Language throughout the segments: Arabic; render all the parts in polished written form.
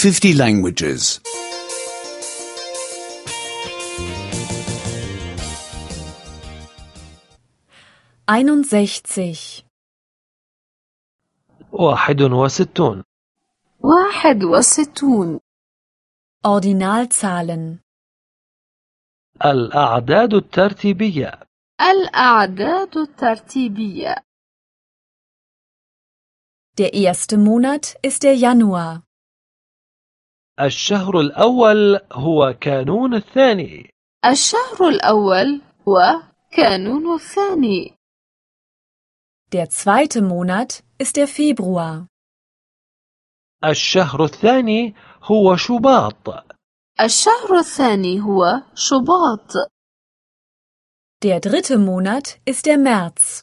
50 languages. 61. 61. 61. Ordinalzahlen. الأعداد الترتيبية. الأعداد الترتيبية. Der erste Monat ist der Januar. الشهر الأول هو كانون الثاني. الشهر الأول هو كانون الثاني. Der zweite Monat ist der Februar. الشهر الثاني هو شباط. الشهر الثاني هو شباط. Der dritte Monat ist der März.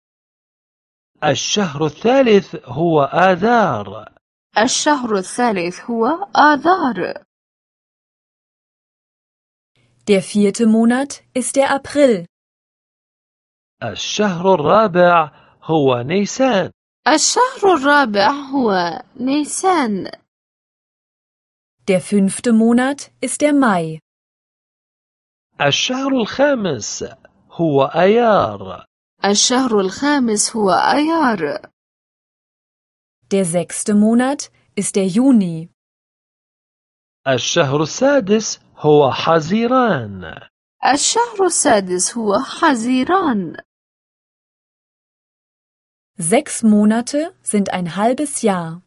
الشهر الثالث هو آذار. الشهر الثالث هو آذار. Der vierte Monat ist der April. الشهر الرابع هو نيسان. الشهر الرابع هو نيسان. Der fünfte Monat ist der Mai. الشهر الخامس هو أيار. الشهر الخامس هو أيار. Der sechste Monat ist der Juni. الشهر السادس هو حزيران. الشهر السادس هو حزيران. 6 Monate sind ein halbes Jahr.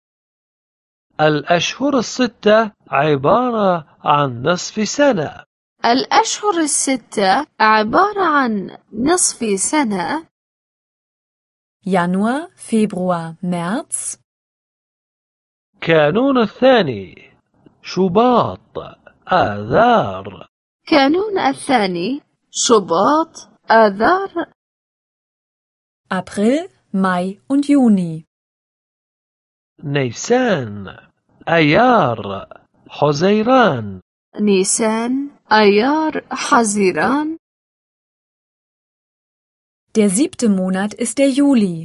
الأشهر الستة عبارة عن نصف سنة. الأشهر الستة عبارة عن نصف سنة. Januar, Februar, März. كانون الثاني شباط آذار. كانون الثاني شباط آذار. April, Mai und Juni. نيسان أيار حزيران. نيسان أيار حزيران. Der siebte Monat ist der Juli.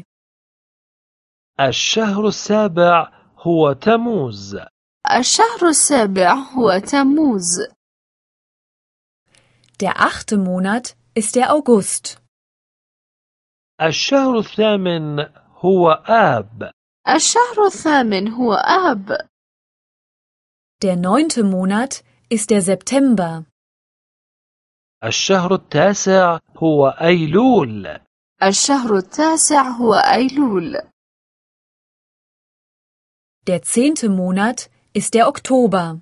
الشهر السابع هو تموز. الشهر السابع هو تموز. Der achte Monat ist der August. الشهر الثامن هو آب. الشهر الثامن هو آب. Der neunte Monat ist der September. الشهر التاسع هو أيلول. الشهر التاسع هو أيلول. Der zehnte Monat ist der Oktober.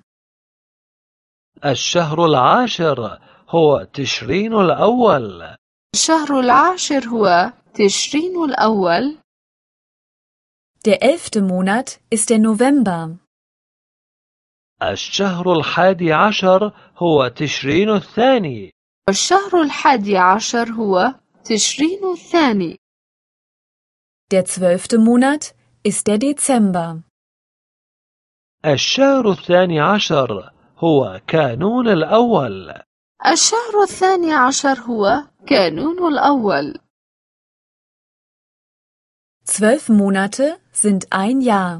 الشهر العاشر هو تشرين الأول. الشهر العاشر هو تشرين الأول. Der elfte Monat ist der November. الشهر الحادي عشر هو تشرين الثاني. الشهر الحادي عشر هو تشرين الثاني. Der zwölfte Monat ist der Dezember. الشهر الثاني عشر هو كانون الأول. الشهر الثاني عشر هو كانون الأول. 12 Monate sind ein Jahr.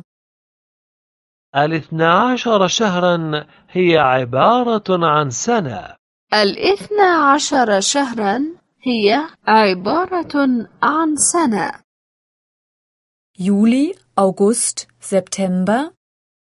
12 شهرا هي عبارة عن سنة. 12 شهرا هي عبارة عن سنة. Juli, August, September.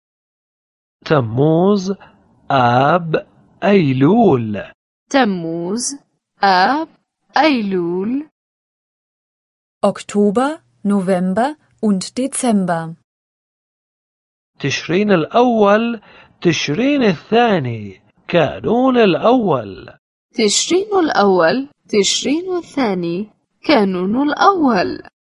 تموز آب أيلول. تموز آب أيلول. Oktober, November und Dezember. تشرين الأول تشرين الثاني كانون الأول. تشرين الأول تشرين الثاني كانون الأول.